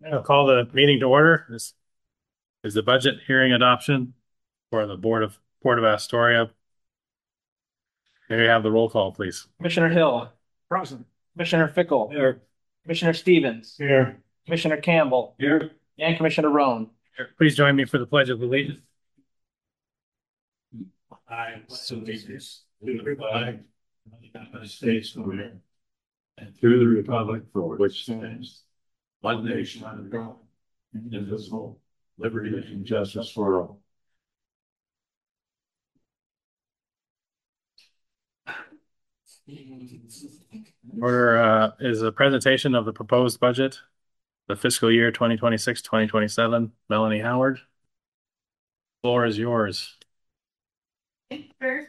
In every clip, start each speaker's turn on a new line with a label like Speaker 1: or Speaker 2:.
Speaker 1: I'll call the meeting to order. This is the budget hearing adoption for the Board of Astoria. May we have the roll call, please?
Speaker 2: Commissioner Hill,
Speaker 1: Present.
Speaker 2: Commissioner Fickle,
Speaker 1: Here.
Speaker 2: Commissioner Stevens,
Speaker 1: Here.
Speaker 2: Commissioner Campbell,
Speaker 1: Here.
Speaker 2: and Commissioner Roan.
Speaker 1: Please join me for the Pledge of Allegiance. I pledge allegiance to the flag of the United States of America and to the republic for which stands one nation under God, indivisible, liberty and justice for all. Order is a presentation of the proposed budget, the fiscal year 2026-2027. Melanie Howard, floor is yours.
Speaker 3: First,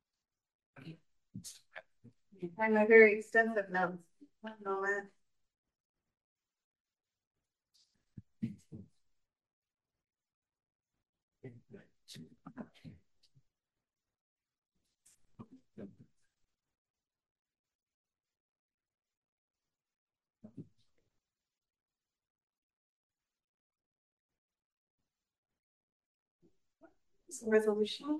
Speaker 3: find my very extensive notes. One moment. Resolution.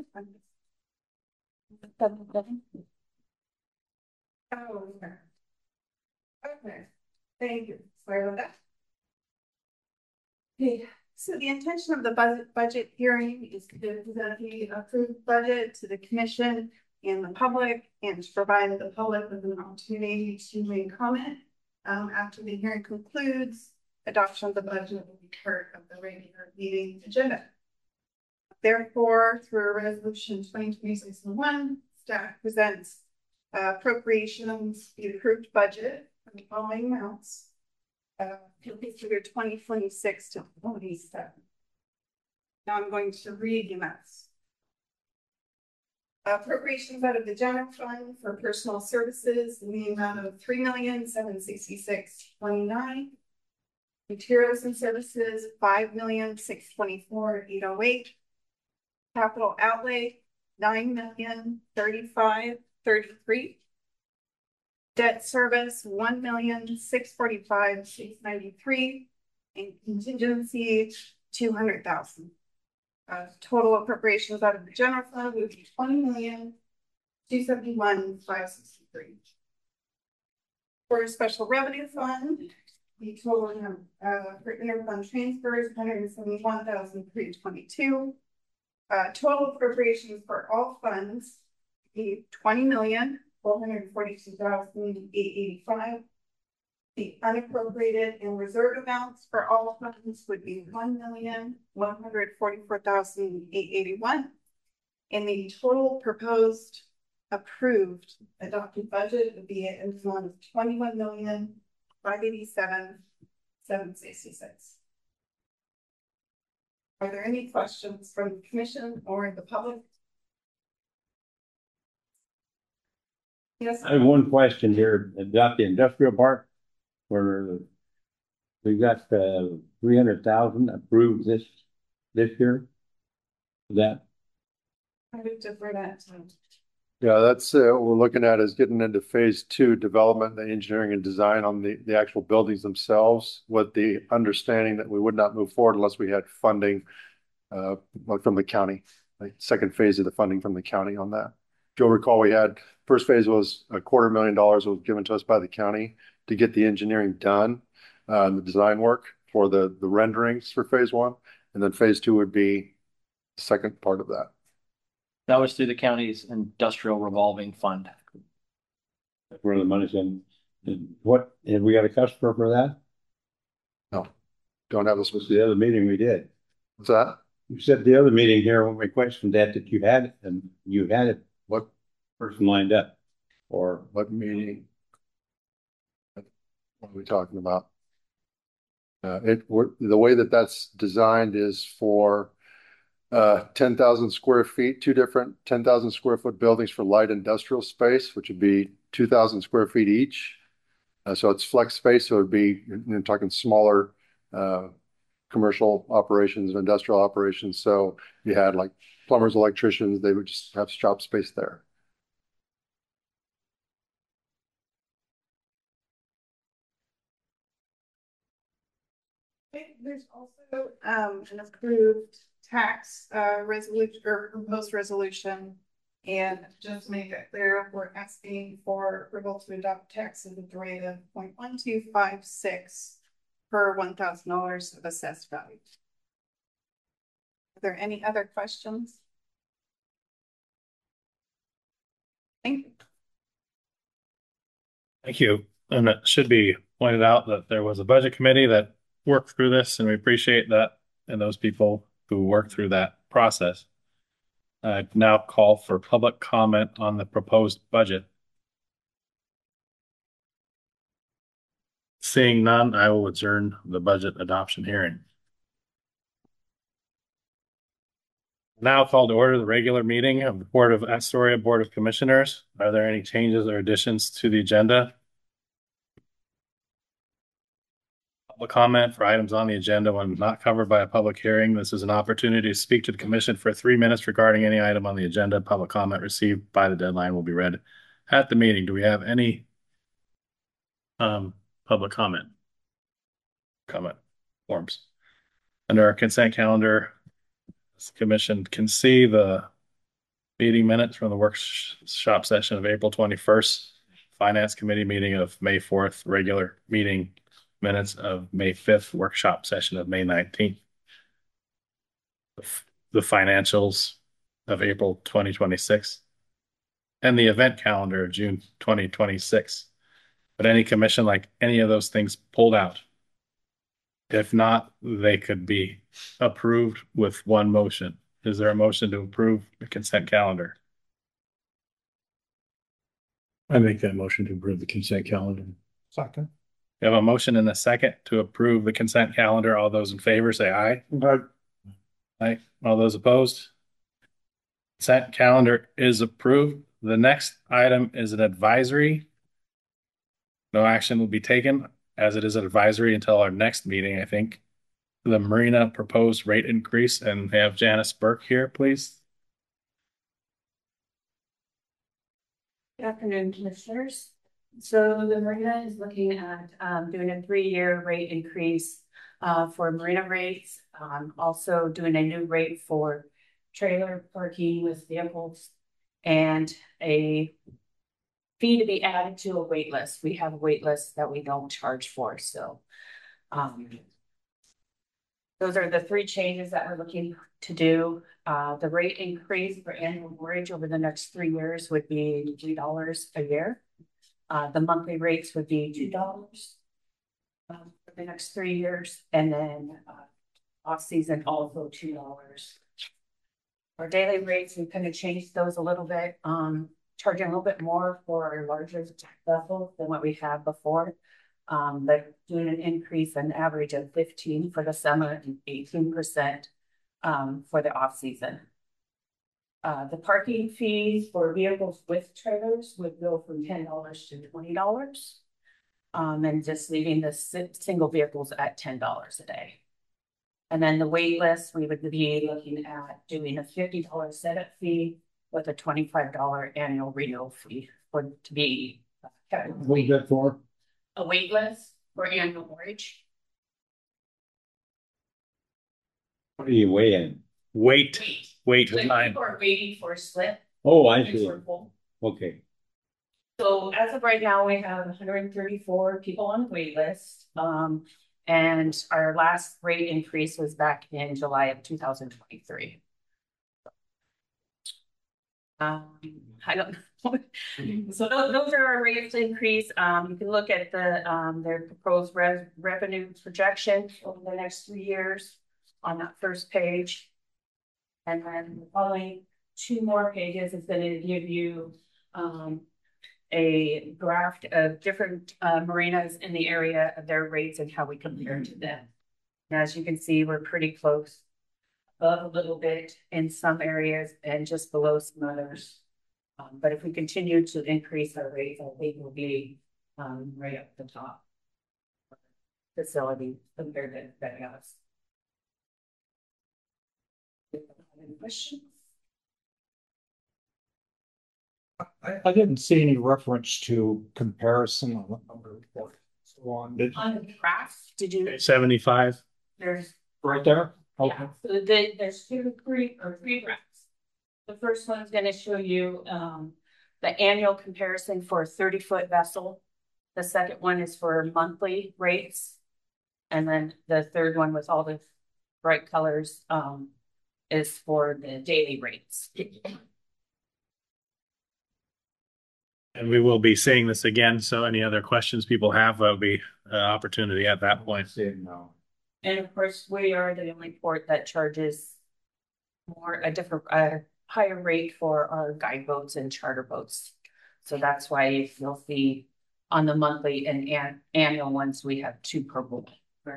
Speaker 3: Oh, okay. Okay, thank you. Sorry about that. Okay, so the intention of the budget hearing is to present the approved budget to the commission and the public, and to provide the public with an opportunity to make comment. After the hearing concludes, adoption of the budget will be part of the regular meeting agenda. Therefore, through resolution 2026-1, staff presents appropriations, the approved budget for the following amounts. Fiscal year 2026 to 2027. Now I'm going to read the amounts. Appropriations out of the general fund for personal services in the amount of $3,766,29. Materials and services $5,624,808. Capital outlay $9,035,033. Debt service $1,645,693, and contingency $200,000. Total appropriations out of the general fund would be $20,271,563. For a special revenue fund, the total for interfund transfers $171,322. Total appropriations for all funds be $20,442,885. The unappropriated and reserve amounts for all funds would be $1,144,881. And the total proposed approved adopted budget would be an amount of $21,587,766. Are there any questions from the commission or the public? Yes.
Speaker 4: I have one question here about the industrial park, where we got 300,000 approved this year. That
Speaker 3: I would defer that to.
Speaker 5: Yeah, that's what we're looking at, is getting into phase 2 development, the engineering and design on the actual buildings themselves, with the understanding that we would not move forward unless we had funding from the county, like second phase of the funding from the county on that. If you'll recall, we had first phase was $250,000 was given to us by the county to get the engineering done, the design work for the renderings for phase 1, and then phase 2 would be the second part of that.
Speaker 2: That was through the county's industrial revolving fund.
Speaker 4: where the money's in. And what, have we got a customer for that?
Speaker 5: No, don't have a
Speaker 4: This was
Speaker 5: specific.
Speaker 4: the other meeting we did.
Speaker 5: What's that?
Speaker 4: You said the other meeting here when we questioned that you had it, and you had it,
Speaker 5: What
Speaker 4: person lined up, or
Speaker 5: what meeting? What are we talking about? The way that that's designed is for 10,000 square feet, two different 10,000 square foot buildings for light industrial space, which would be 2,000 square feet each. So it's flex space. So it'd be, you're talking smaller commercial operations, industrial operations. So you had like plumbers, electricians, they would just have shop space there.
Speaker 3: Okay, there's also an approved tax resolution or proposed resolution. And just to make it clear, we're asking for approval to adopt taxes at the rate of 0.1256 per $1,000 of assessed value. Are there any other questions? Thank you.
Speaker 6: Thank you. And it should be pointed out that there was a budget committee that worked through this, and we appreciate that and those people who worked through that process. I now call for public comment on the proposed budget. Seeing none, I will adjourn the budget adoption hearing. Now call to order the regular meeting of the Port of Astoria Board of Commissioners. Are there any changes or additions to the agenda? Public comment for items on the agenda when not covered by a public hearing. This is an opportunity to speak to the commission for 3 minutes regarding any item on the agenda. Public comment received by the deadline will be read at the meeting. Do we have any public comment forms? Under our consent calendar, the commission can see the meeting minutes from the workshop session of April 21st, Finance Committee meeting of May 4th, regular meeting minutes of May 5th, workshop session of May 19th. The financials of April 2026, and the event calendar of June 2026. But any commission like any of those things pulled out? If not, they could be approved with one motion. Is there a motion to approve the consent calendar?
Speaker 1: I make that motion to approve the consent calendar.
Speaker 5: Second.
Speaker 6: We have a motion and a second to approve the consent calendar. All those in favor say aye. Aye. All those opposed? Consent calendar is approved. The next item is an advisory. No action will be taken as it is an advisory until our next meeting, I think. The Marina proposed rate increase, and have Janice Burke here, please.
Speaker 7: Good afternoon, commissioners. So the Marina is looking at doing a 3-year rate increase for Marina rates. Also doing a new rate for trailer parking with vehicles and a fee to be added to a wait list. We have a wait list that we don't charge for. So those are the 3 changes that we're looking to do. The rate increase for annual mortgage over the next 3 years would be $3 a year. The monthly rates would be $2 for the next 3 years. And then off season also $2. Our daily rates, we kind of changed those a little bit, charging a little bit more for our larger vessels than what we had before. But doing an increase an average of 15% for the summer and 18% for the off season. The parking fees for vehicles with trailers would go from $10 to $20, and just leaving the single vehicles at $10 a day. And then the wait list, we would be looking at doing a $50 setup fee with a $25 annual renewal fee to be kept.
Speaker 1: What's that for?
Speaker 7: A wait list for annual mortgage.
Speaker 4: What are you weighing?
Speaker 6: Wait
Speaker 7: Like
Speaker 6: time.
Speaker 7: people are waiting for a slip.
Speaker 4: Oh, I see.
Speaker 7: So
Speaker 4: Okay.
Speaker 7: as of right now, we have 134 people on the wait list. And our last rate increase was back in July of 2023. I don't know. So those are our rates increase. You can look at their proposed revenue projection over the next 3 years on that first page. And then the following 2 more pages is going to give you a graph of different marinas in the area of their rates and how we compare to them. And as you can see, we're pretty close, above a little bit in some areas and just below some others. But if we continue to increase our rates, I think we'll be right up the top facility compared to everybody else. Any questions?
Speaker 8: I didn't see any reference to comparison on the report. So on
Speaker 7: On the graph, did you?
Speaker 6: 75.
Speaker 7: There's,
Speaker 8: right there?
Speaker 7: yeah, so there's three graphs. The first one's gonna show you, the annual comparison for a 30-foot vessel. The second one is for monthly rates. And then the third one with all the bright colors, is for the daily rates.
Speaker 6: And we will be seeing this again, so any other questions people have, there'll be an opportunity at that point.
Speaker 8: See it now.
Speaker 7: And of course, we are the only port that charges a higher rate for our guide boats and charter boats. So that's why you'll see on the monthly and annual ones, we have 2 per boat.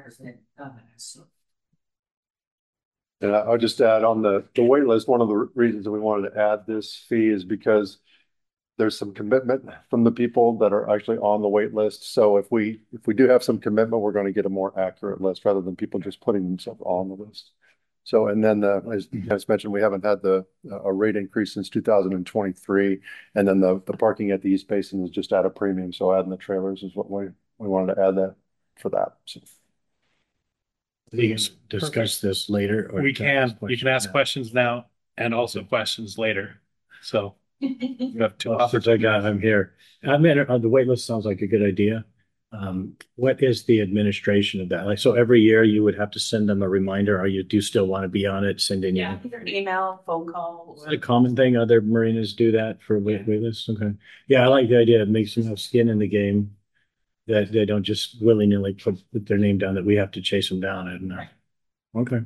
Speaker 5: And I'll just add on the wait list, one of the reasons that we wanted to add this fee is because there's some commitment from the people that are actually on the wait list. So if we do have some commitment, we're going to get a more accurate list rather than people just putting themselves on the list. So, and then as you guys mentioned, we haven't had a rate increase since 2023. And then the parking at the East Basin is just at a premium. So adding the trailers is what we wanted to add that for that. So.
Speaker 4: We can discuss this later. Or
Speaker 6: We can, you can ask questions now and also questions later. So you have 2
Speaker 4: Since I got, I'm here. I mean, the wait list sounds like a good idea. What is the administration of that? Like, so every year you would have to send them a reminder, or you do still want to be on it, sending
Speaker 7: Yeah,
Speaker 4: you?
Speaker 7: either email, phone call.
Speaker 4: Is it a common thing? Other marinas do that for wait lists? Okay. Yeah, I like the idea. It makes them have skin in the game, that they don't just willy-nilly put their name down, that we have to chase them down. And okay.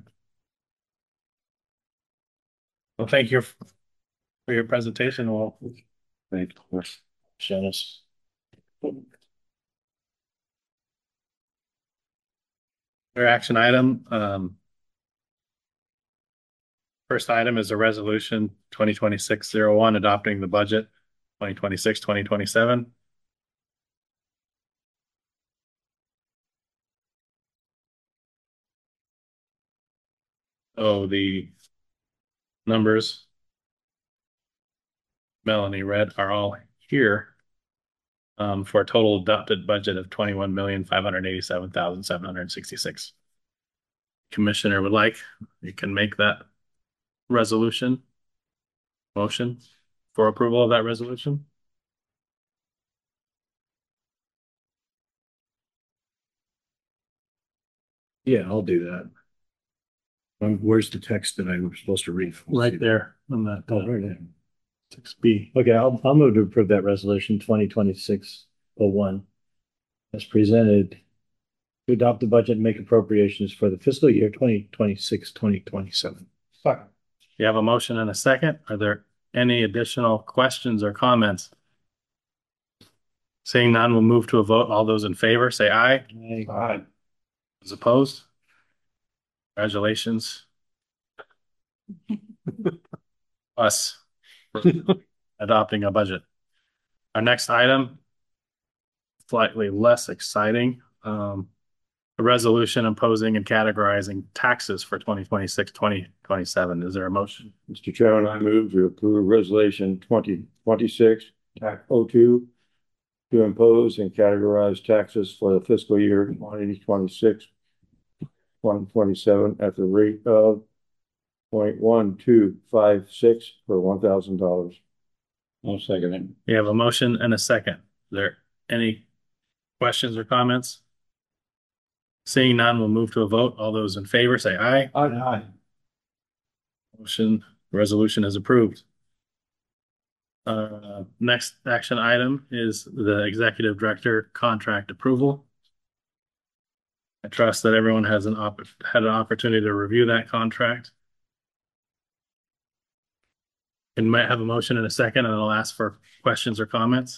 Speaker 6: Well, thank you for your presentation. Well,
Speaker 4: Thank you.
Speaker 6: Janice. Our action item, first item is a resolution 2026-01 adopting the budget 2026-2027. Oh, the numbers Melanie read are all here, for a total adopted budget of 21,587,766. Commissioner would like, you can make that resolution motion for approval of that resolution.
Speaker 4: Yeah, I'll do that. Where's the text that I was supposed to read?
Speaker 6: Right there on that.
Speaker 4: Oh, right there.
Speaker 6: 6B.
Speaker 4: Okay, I'll move to approve that resolution 2026-01 as presented, to adopt the budget and make appropriations for the fiscal year 2026-2027.
Speaker 8: Second.
Speaker 6: You have a motion and a second. Are there any additional questions or comments? Seeing none, we'll move to a vote. All those in favor, say aye.
Speaker 8: Aye.
Speaker 6: Those opposed? Congratulations. Us for adopting a budget. Our next item, slightly less exciting, a resolution imposing and categorizing taxes for 2026-2027. Is there a motion?
Speaker 9: Mr. Chairman, I move to approve resolution 2026 TAC 02 to impose and categorize taxes for the fiscal year 2026-2027 at the rate of 0.1256 for $1,000.
Speaker 4: I'll second it.
Speaker 6: We have a motion and a second. Is there any questions or comments? Seeing none, we'll move to a vote. All those in favor say aye.
Speaker 8: Aye.
Speaker 6: Resolution is approved. Next action item is the executive director contract approval. I trust that everyone has had an opportunity to review that contract. And might have a motion in a second, and I'll ask for questions or comments.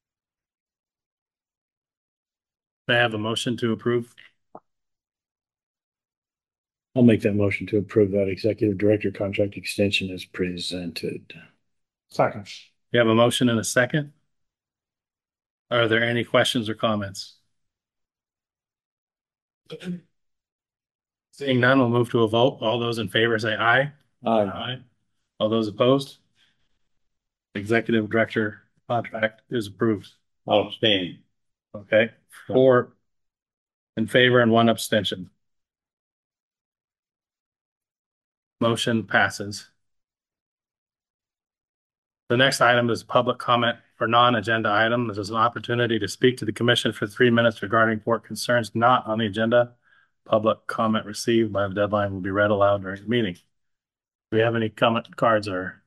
Speaker 6: May I have a motion to approve?
Speaker 4: I'll make that motion to approve that executive director contract extension as presented.
Speaker 8: Second.
Speaker 6: You have a motion and a second. Are there any questions or comments? Seeing none, we'll move to a vote. All those in favor say aye.
Speaker 4: Aye.
Speaker 6: All those opposed? Executive director contract is approved.
Speaker 4: I'll abstain.
Speaker 6: Okay, 4 in favor and 1 abstention. Motion passes. The next item is public comment for non-agenda item. This is an opportunity to speak to the commission for 3 minutes regarding board concerns not on the agenda. Public comment received by the deadline will be read aloud during the meeting. Do we have any comment cards or?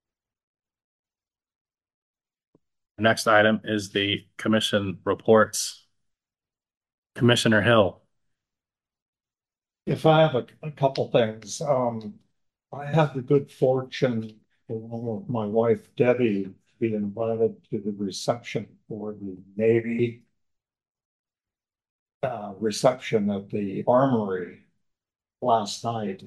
Speaker 6: The next item is the commission reports. Commissioner Hill.
Speaker 8: If I have a couple things, I had the good fortune, along with my wife Debbie, be invited to the reception for the Navy reception at the Armory last night.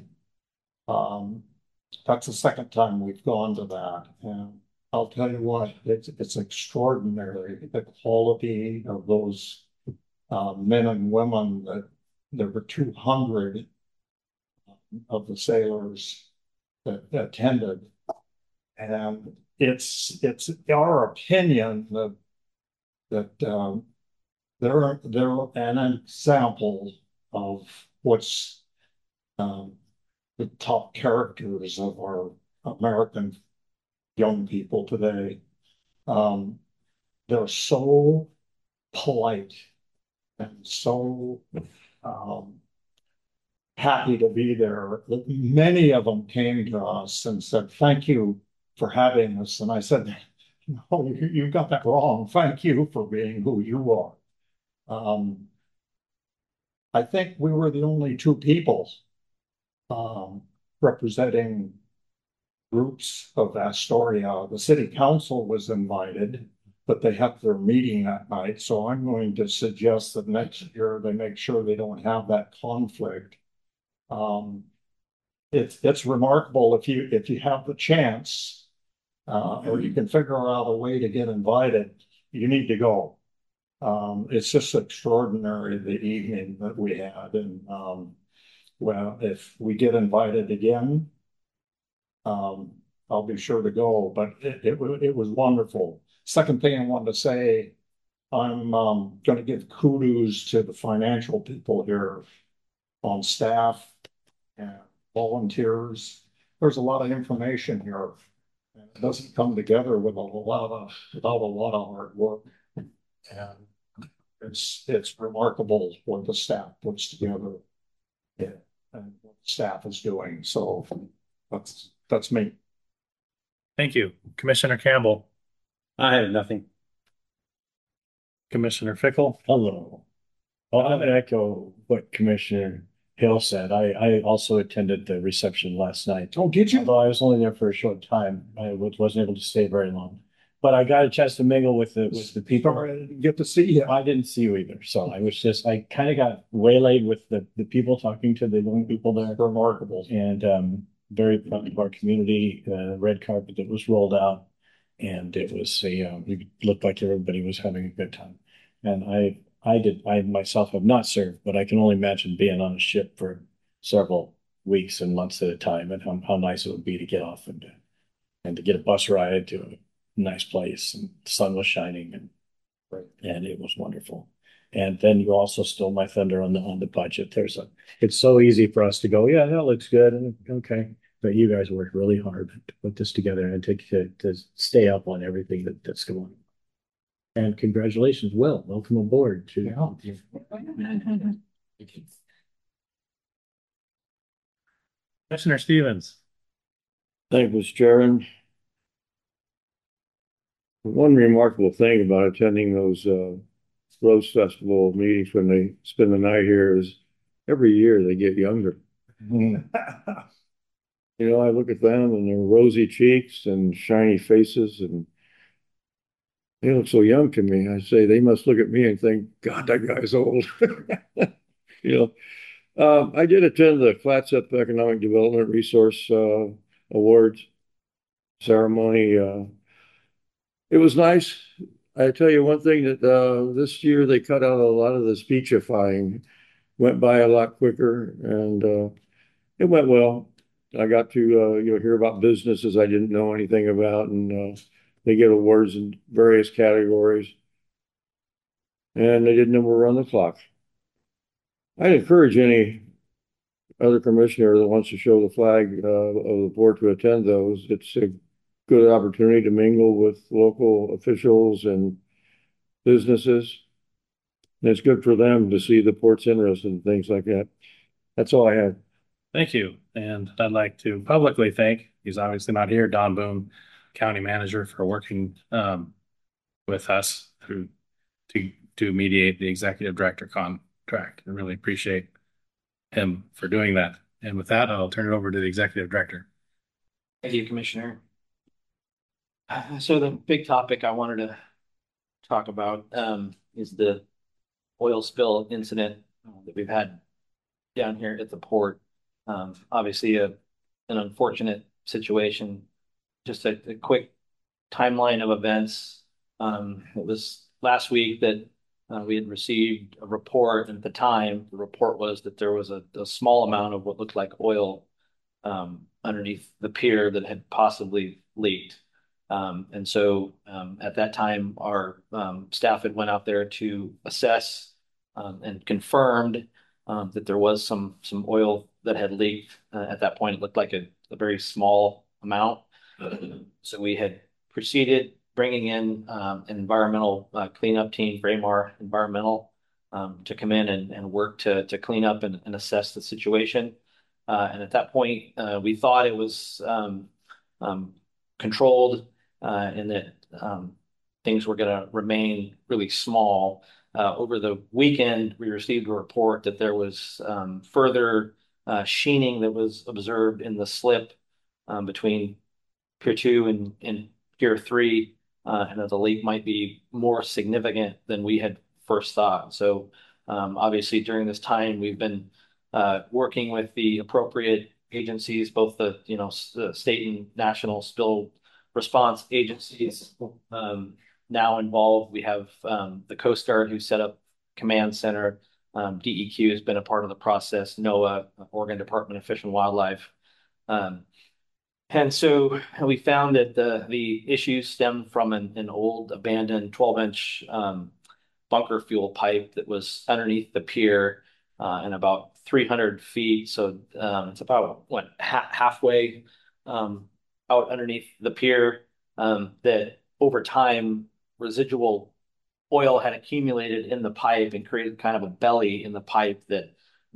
Speaker 8: That's the second time we've gone to that, and I'll tell you what, it's extraordinary, the quality of those men and women. That there were 200 of the sailors that attended, and it's our opinion that they're an example of what's the top characters of our American young people today. They're so polite and so happy to be there. Many of them came to us and said, "Thank you for having us." And I said, "No, you got that wrong. Thank you for being who you are." I think we were the only two people representing groups of Astoria. The city council was invited, but they have their meeting that night. So I'm going to suggest that next year they make sure they don't have that conflict. It's remarkable if you have the chance, or you can figure out a way to get invited, you need to go. It's just extraordinary the evening that we had, and well, if we get invited again, I'll be sure to go. But it was wonderful. Second thing I wanted to say, I'm going to give kudos to the financial people here on staff and volunteers. There's a lot of information here. It doesn't come together without a lot of hard work. And it's remarkable what the staff puts together, yeah, and what the staff is doing. So that's me.
Speaker 6: Thank you. Commissioner Campbell.
Speaker 9: I have nothing.
Speaker 6: Commissioner Fickle.
Speaker 4: Hello. Well, I'm gonna echo what Commissioner Hill said. I also attended the reception last night.
Speaker 8: Oh, did you?
Speaker 4: Although I was only there for a short time, I wasn't able to stay very long. But I got a chance to mingle with the people.
Speaker 8: Sorry, I didn't get to see you.
Speaker 4: I didn't see you either. So I kind of got waylaid with the people talking to the young people there.
Speaker 8: Remarkable.
Speaker 4: And very proud of our community, red carpet that was rolled out. And it was it looked like everybody was having a good time. And I myself have not served, but I can only imagine being on a ship for several weeks and months at a time, and how nice it would be to get off and to get a bus ride to a nice place, and the sun was shining, and it was wonderful. And then you also stole my thunder on the budget. It's so easy for us to go, yeah, that looks good, and okay. But you guys worked really hard to put this together and to stay up on everything that's going on. And congratulations, Will. Welcome aboard to.
Speaker 6: Commissioner Stevens.
Speaker 9: Thank you, Mr. Chairman. One remarkable thing about attending those Rose Festival meetings when they spend the night here is every year they get younger. You know, I look at them and their rosy cheeks and shiny faces, and they look so young to me. I say they must look at me and think, God, that guy's old. You know, I did attend the Clatsop Economic Development Resource Awards ceremony. It was nice. I tell you one thing that this year they cut out a lot of the speechifying, went by a lot quicker, and it went well. I got to hear about businesses I didn't know anything about, and they get awards in various categories, and they did number on the clock. I'd encourage any other commissioner that wants to show the flag, of the board to attend those. It's a good opportunity to mingle with local officials and businesses. And it's good for them to see the port's interest in things like that. That's all I have.
Speaker 6: Thank you. And I'd like to publicly thank, he's obviously not here, Don Boone, County Manager, for working with us to mediate the Executive Director contract. I really appreciate him for doing that. And with that, I'll turn it over to the Executive Director.
Speaker 2: Thank you, Commissioner. So the big topic I wanted to talk about is the oil spill incident that we've had down here at the port. Obviously an unfortunate situation. Just a quick timeline of events. It was last week that we had received a report, and at the time, the report was that there was a small amount of what looked like oil underneath the pier that had possibly leaked. And so at that time, our staff had went out there to assess and confirmed that there was some oil that had leaked. At that point, it looked like a very small amount. So we had proceeded bringing in an environmental cleanup team, Braemar Environmental, to come in and work to clean up and assess the situation. And at that point, we thought it was controlled and that things were going to remain really small. Over the weekend, we received a report that there was further sheening that was observed in the slip between Pier 2 and Pier 3, and that the leak might be more significant than we had first thought. So obviously during this time, we've been working with the appropriate agencies, both the state and national spill response agencies now involved. We have the Coast Guard who set up command center. DEQ has been a part of the process. NOAA, Oregon Department of Fish and Wildlife. And so we found that the issues stem from an old abandoned 12-inch bunker fuel pipe that was underneath the pier and about 300 feet. So it's about halfway out underneath the pier, that over time residual oil had accumulated in the pipe and created kind of a belly in the pipe that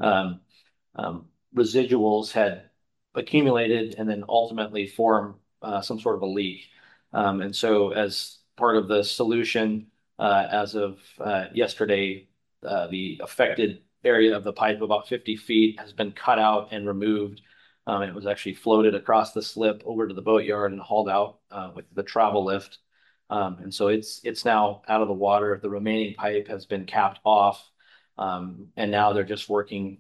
Speaker 2: residuals had accumulated and then ultimately form some sort of a leak. And so as part of the solution, as of yesterday, the affected area of the pipe, about 50 feet, has been cut out and removed. It was actually floated across the slip over to the boatyard and hauled out with the travel lift. And so it's now out of the water. The remaining pipe has been capped off. And now they're just working.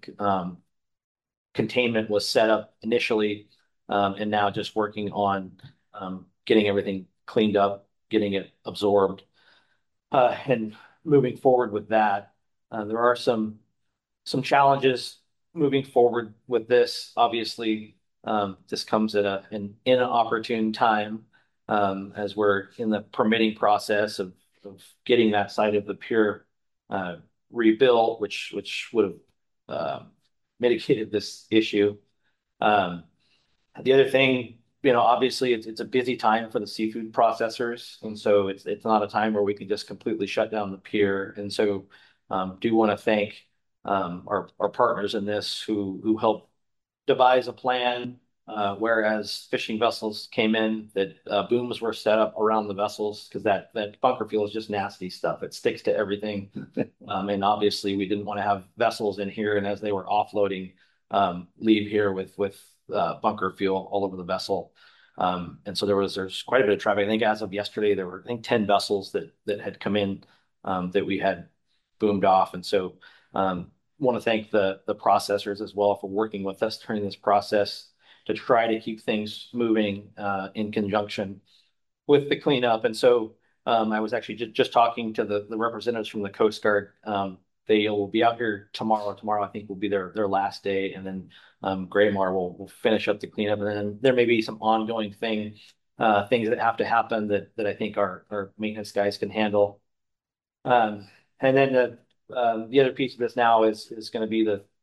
Speaker 2: Containment was set up initially, and now just working on getting everything cleaned up, getting it absorbed, and moving forward with that. There are some challenges moving forward with this. Obviously, this comes at an inopportune time as we're in the permitting process of getting that side of the pier rebuilt, which would have mitigated this issue. The other thing, obviously it's a busy time for the seafood processors. And so it's not a time where we can just completely shut down the pier. And so do want to thank our partners in this who helped devise a plan, whereas fishing vessels came in, that booms were set up around the vessels because that bunker fuel is just nasty stuff. It sticks to everything. And obviously we didn't want to have vessels in here, and as they were offloading, leave here with bunker fuel all over the vessel. And so there's quite a bit of traffic. I think as of yesterday, there were 10 vessels that had come in that we had boomed off. And so want to thank the processors as well for working with us during this process to try to keep things moving in conjunction with the cleanup. And so I was actually just talking to the representatives from the Coast Guard. They will be out here tomorrow. Tomorrow, I think, will be their last day. And then Braemar will finish up the cleanup. And then there may be some ongoing things that have to happen that I think our maintenance guys can handle. And then the other piece of this now is going to be the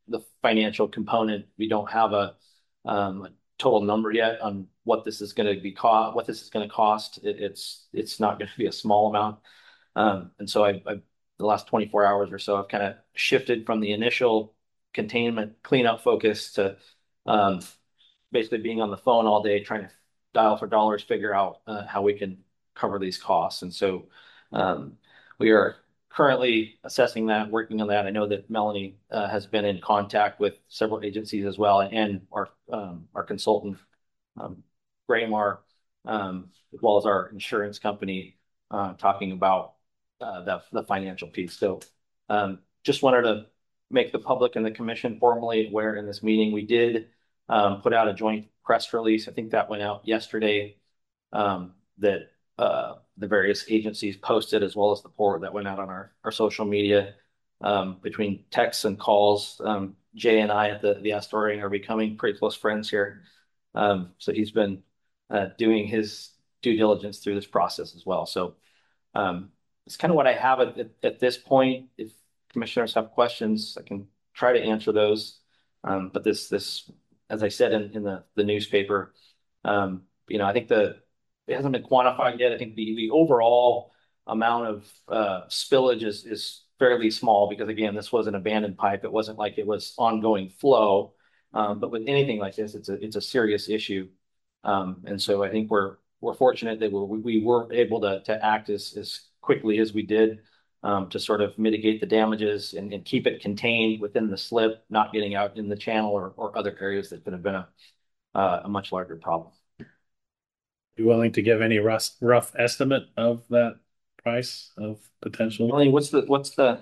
Speaker 2: the financial component. We don't have a total number yet on what this is going to be what this is going to cost. It's not going to be a small amount. And so I the last 24 hours or so, I've kind of shifted from the initial containment cleanup focus to basically being on the phone all day, trying to dial for dollars, figure out how we can cover these costs. And so we are currently assessing that, working on that. I know that Melanie has been in contact with several agencies as well, and our consultant, Graymar, as well as our insurance company, talking about the financial piece. So just wanted to make the public and the commission formally aware in this meeting. We did put out a joint press release. I think that went out yesterday, that the various agencies posted, as well as the report that went out on our social media. Between texts and calls, Jay and I at the Astoria are becoming pretty close friends here. So he's been doing his due diligence through this process as well. So it's kind of what I have at this point. If commissioners have questions, I can try to answer those. But this, as I said in the newspaper, I think it hasn't been quantified yet. I think the overall amount of spillage is fairly small because, again, this was an abandoned pipe. It wasn't like it was ongoing flow. But with anything like this, it's a serious issue. And so I think we're fortunate that we were able to act as quickly as we did, to sort of mitigate the damages and keep it contained within the slip, not getting out in the channel or other areas that could have been a much larger problem.
Speaker 6: You willing to give any rough estimate of that price of potential?
Speaker 2: Melanie, what's the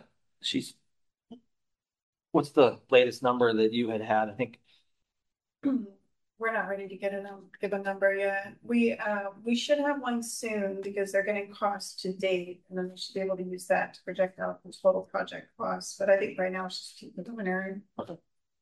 Speaker 2: latest number that you had? I think
Speaker 3: we're not ready to give a number yet. We should have one soon because they're getting costs to date, and then we should be able to use that to project out the total project costs. But I think right now it's just preliminary.
Speaker 2: Okay.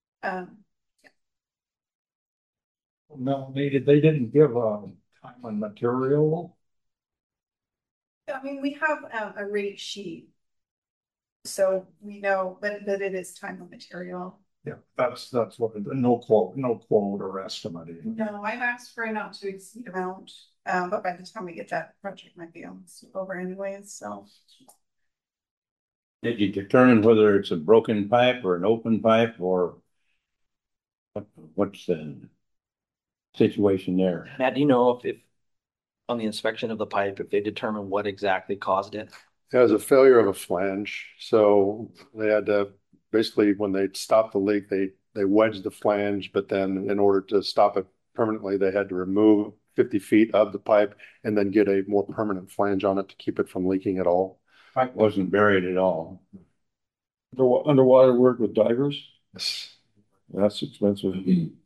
Speaker 8: No, they didn't give time and material.
Speaker 3: I mean, we have a rate sheet, so we know that it is time and material.
Speaker 8: Yeah, that's what, no quote or estimate.
Speaker 3: No, I've asked for a not to exceed amount, but by the time we get that, project might be almost over anyways, so.
Speaker 1: Did you determine whether it's a broken pipe or an open pipe, or what's the situation there?
Speaker 2: Matt, do you know if on the inspection of the pipe, if they determine what exactly caused it?
Speaker 5: It was a failure of a flange. So they had to, basically, when they stopped the leak, they wedged the flange, but then in order to stop it permanently, they had to remove 50 feet of the pipe and then get a more permanent flange on it to keep it from leaking at all.
Speaker 1: Pipe wasn't buried at all.
Speaker 9: Underwater work with divers?
Speaker 5: Yes.
Speaker 9: That's expensive.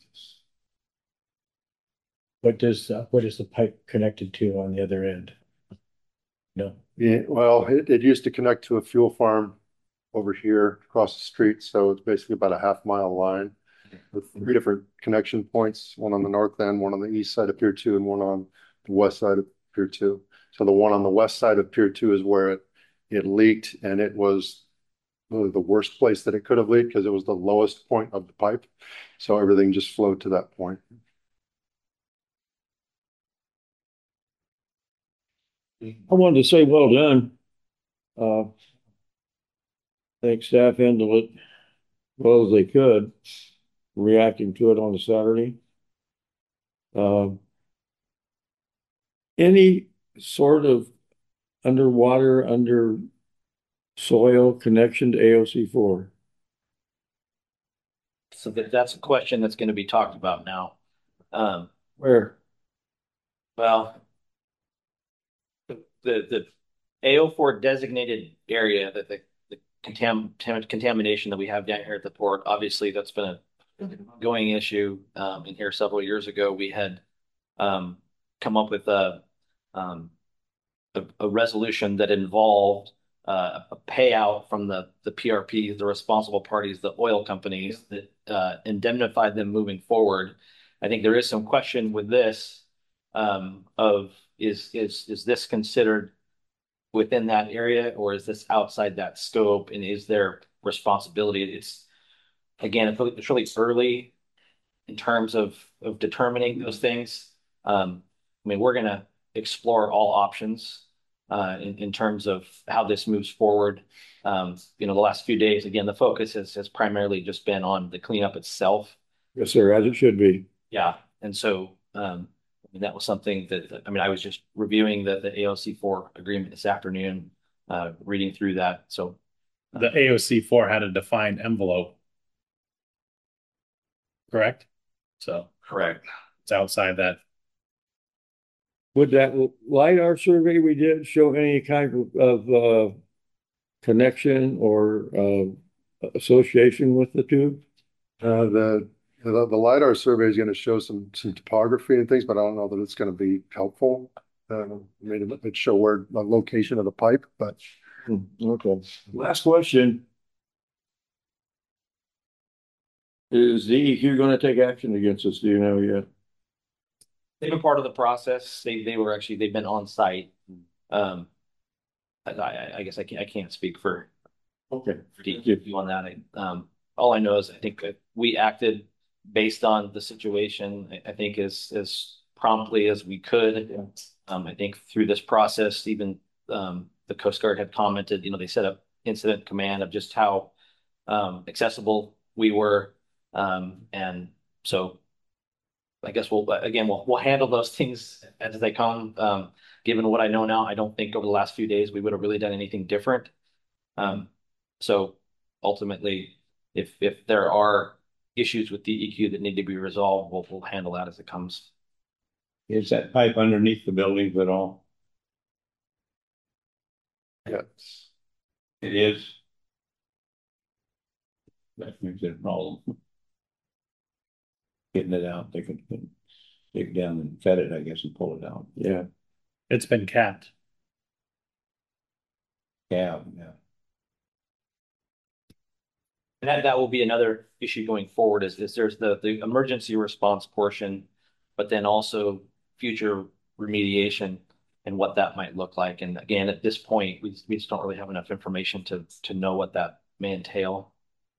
Speaker 4: What is the pipe connected to on the other end? No.
Speaker 5: Yeah, well, it used to connect to a fuel farm over here across the street. So it's basically about a half-mile line with 3 different connection points, one on the north end, one on the east side of Pier 2, and one on the west side of Pier 2. So the one on the west side of Pier 2 is where it leaked, and it was really the worst place that it could have leaked because it was the lowest point of the pipe. So everything just flowed to that point.
Speaker 9: I wanted to say well done. I think staff handled it well as they could, reacting to it on a Saturday. Any sort of underwater, under soil connection to AOC4?
Speaker 2: So that's a question that's going to be talked about now.
Speaker 9: Where?
Speaker 2: Well, the AO4 designated area, that the contamination that we have down here at the port, obviously that's been a going issue. In here several years ago, we had come up with a resolution that involved a payout from the PRP, the responsible parties, the oil companies, that indemnified them moving forward. I think there is some question with this of is this considered within that area, or is this outside that scope, and is there responsibility? It's again, it's really early in terms of determining those things. I mean, we're gonna explore all options in terms of how this moves forward. The last few days, again, the focus has primarily just been on the cleanup itself.
Speaker 9: Yes, sir, as it should be.
Speaker 2: Yeah, and so I mean, that was something that I mean, I was just reviewing the AOC4 agreement this afternoon, reading through that. So
Speaker 6: The AOC4 had a defined envelope. Correct? So
Speaker 2: correct.
Speaker 6: it's outside that.
Speaker 9: Would that LiDAR survey we did show any kind of connection or association with the tube?
Speaker 5: The LiDAR survey is gonna show some topography and things, but I don't know that it's gonna be helpful. I mean, it show where the location of the pipe, but
Speaker 9: Okay. Last question. Is DEQ going to take action against us? Do you know yet?
Speaker 2: They've been part of the process. They've been on site. I guess I can't speak for
Speaker 9: Okay.
Speaker 2: DEQ on that. All I know is I think that we acted based on the situation. I think as promptly as we could. I think through this process, even the Coast Guard had commented. They set up incident command of just how accessible we were, and so I guess we'll handle those things as they come. Given what I know now, I don't think over the last few days we would have really done anything different. So ultimately, if there are issues with DEQ that need to be resolved, we'll handle that as it comes.
Speaker 1: Is that pipe underneath the buildings at all?
Speaker 5: yes.
Speaker 1: It is. That makes it a problem. Getting it out, they can dig down and fed it, I guess, and pull it out.
Speaker 9: Yeah.
Speaker 6: It's been capped.
Speaker 1: Yeah.
Speaker 2: And that will be another issue going forward is there's the emergency response portion, but then also future remediation and what that might look like. And again, at this point, we just don't really have enough information to know what that may entail.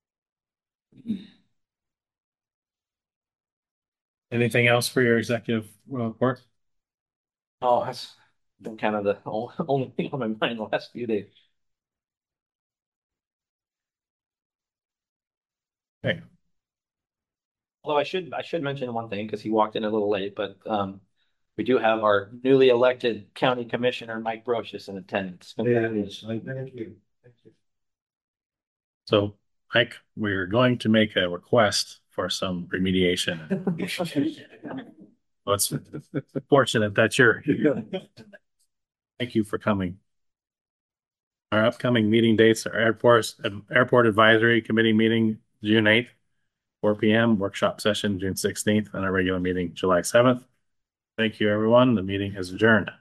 Speaker 6: Anything else for your executive report?
Speaker 2: Oh, that's been kind of the only thing on my mind the last few days.
Speaker 6: Okay.
Speaker 2: Although I should mention one thing because he walked in a little late, but we do have our newly elected county commissioner, Mike Brocious, in attendance.
Speaker 1: Thank you.
Speaker 6: So, Mike, we're going to make a request for some remediation. Well, it's fortunate that you're here. Thank you for coming. Our upcoming meeting dates are Airport Advisory Committee meeting, June 8th, 4 p.m., workshop session, June 16th, and our regular meeting, July 7th. Thank you, everyone. The meeting is adjourned.